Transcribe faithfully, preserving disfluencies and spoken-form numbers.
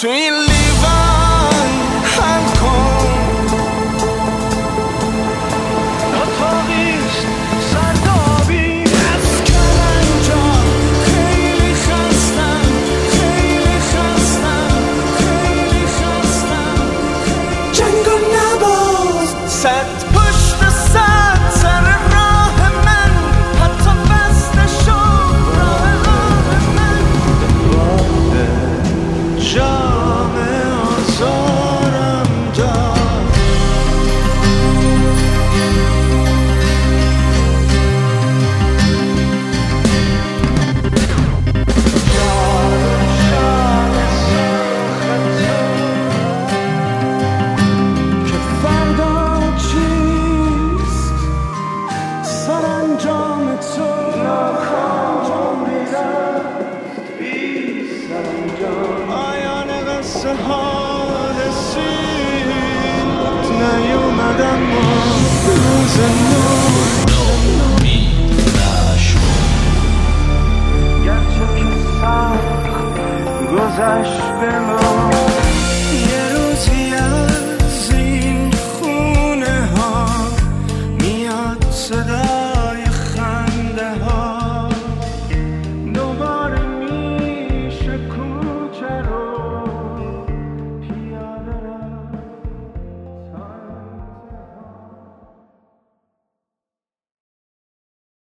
تو این لیوان حل کن. اتاقیست سردابی از کلنجار، خیلی خستم خیلی خستم خیلی خستم. جنگ و نباز صد پشت صد سر راه من، حتی بسته شد راه راه من. باده جام آزارم داد، شال شال سرخ که فردا چیست سرانجام تو. ناخوام رفت بی سرانجام، پایان قصه ها رسید نیومدم ما روز نو. گرچه که سخت گذشت به ما